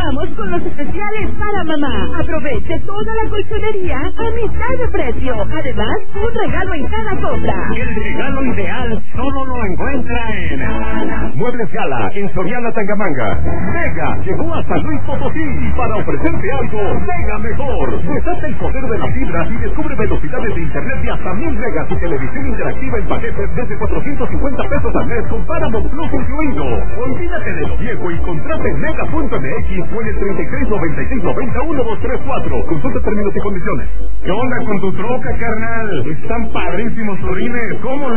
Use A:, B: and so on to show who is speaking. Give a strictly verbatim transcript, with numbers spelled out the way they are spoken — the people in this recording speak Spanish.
A: Vamos con los especiales para mamá. Aproveche toda la colchonería a mitad de precio. Además, un regalo en cada compra.
B: El regalo ideal solo lo encuentra en Muebles Gala, en Soriana Tangamanga. Mega llegó a San Luis Potosí para ofrecerte algo mega mejor. Desata el poder de las fibras y descubre velocidades de internet de hasta mil megas y televisión interactiva en paquetes desde cuatrocientos cincuenta pesos al mes con Paramount Plus incluido. Olvídate de lo viejo y contrate en mega punto m x o en el treinta y tres noventa y seis noventa uno dos tres cuatro. Consulta términos y condiciones.
C: ¿Qué onda con tu troca, carnal? Están padrísimos los rines. ¿Cómo